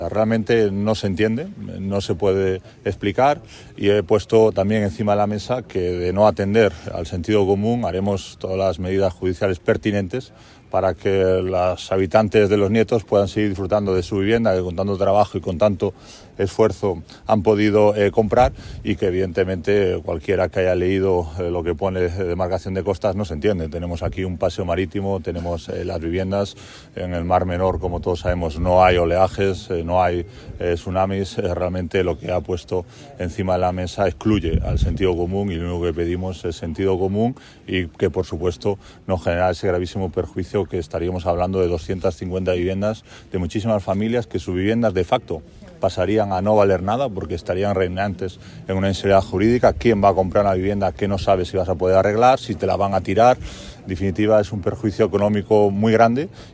Realmente no se entiende, no se puede explicar y he puesto también encima de la mesa que de no atender al sentido común haremos todas las medidas judiciales pertinentes para que los habitantes de Los Nietos puedan seguir disfrutando de su vivienda, que con tanto trabajo y con tanto esfuerzo han podido comprar, y que evidentemente cualquiera que haya leído lo que pone demarcación de costas no se entiende. Tenemos aquí un paseo marítimo, tenemos las viviendas en el Mar Menor, como todos sabemos, no hay oleajes, no hay tsunamis. Realmente lo que ha puesto encima de la mesa excluye al sentido común y lo único que pedimos es sentido común y que por supuesto no genera ese gravísimo perjuicio que estaríamos hablando de 250 viviendas de muchísimas familias que sus viviendas de facto pasarían a no valer nada porque estarían reinantes en una inseguridad jurídica. ¿Quién va a comprar una vivienda que no sabe si vas a poder arreglar, si te la van a tirar? En definitiva, es un perjuicio económico muy grande